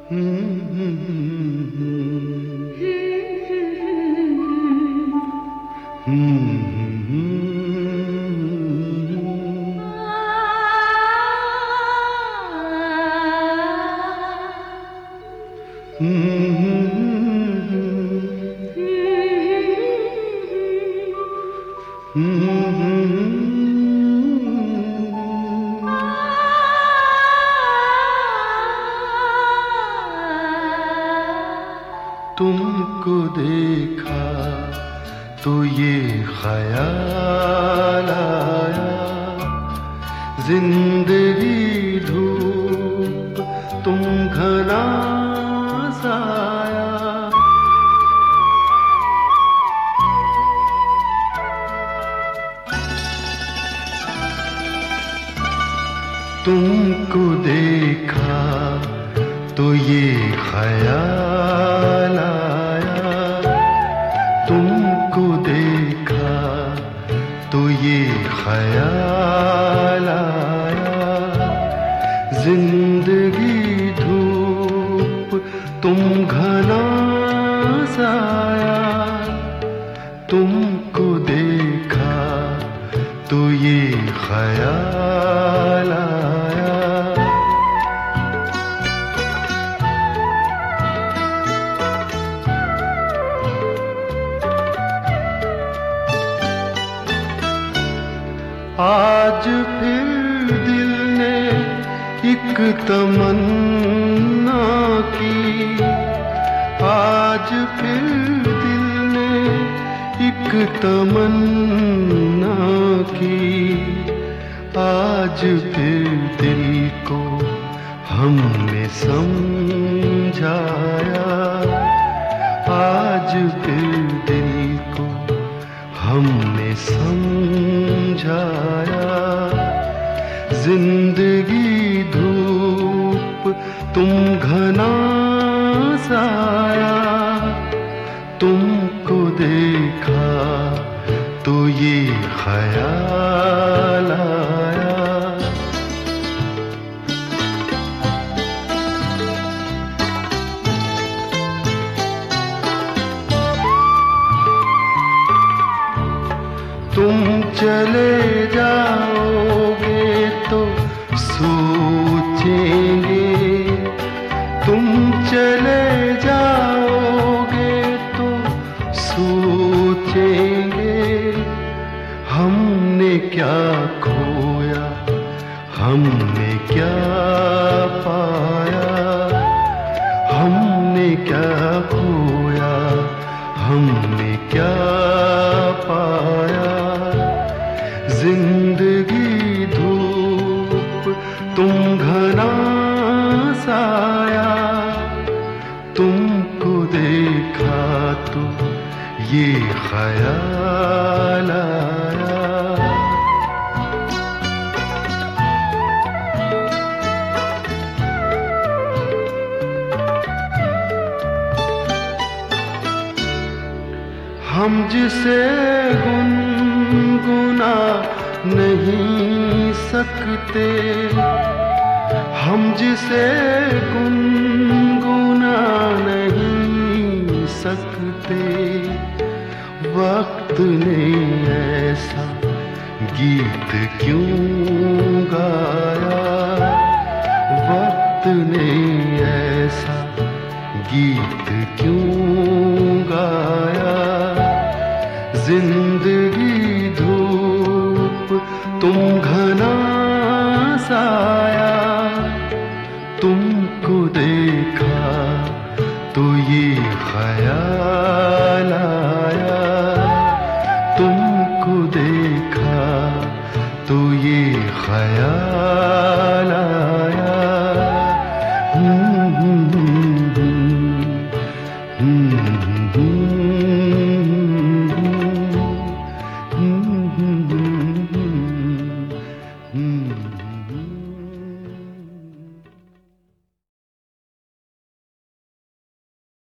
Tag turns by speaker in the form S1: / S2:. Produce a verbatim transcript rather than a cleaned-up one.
S1: तुमको देखा तो ये ख्याल आया, जिंदगी धूप तुम घना साया। तुमको देखा तो ये ख्याल आया, तुमको देखा तो ये ख्याल आया, जिंदगी धूप तुम घना साया। तुमको देखा तो ये ख्याल आया। आज फिर दिल ने एक तमन्ना की, आज फिर दिल ने एक तमन्ना की, आज फिर दिल को हमने समझाया, आज फिर दिल को हमने समझाया। जिंदगी धूप तुम घना साया, तुमको देखा तो ये ख्याल आया। तुम चले जाओगे तो सोचेंगे, तुम चले जाओगे तो सोचेंगे, हमने क्या खोया हमने क्या पाया, हमने क्या खोया हमने क्या पाया। जिंदगी धूप तुम घना साया, तुमको देखा तो ये ख्याल आया। हम जिसे गुनगुना नहीं सकते, हम जिसे गुनगुना नहीं सकते, वक्त ने ऐसा गीत क्यों गाया, वक्त ने ऐसा गीत क्यों गाया। जिंदगी धूप तुम घना साया, तुमको देखा तो ये ख्याल आया, तुमको देखा तो ये ख्याल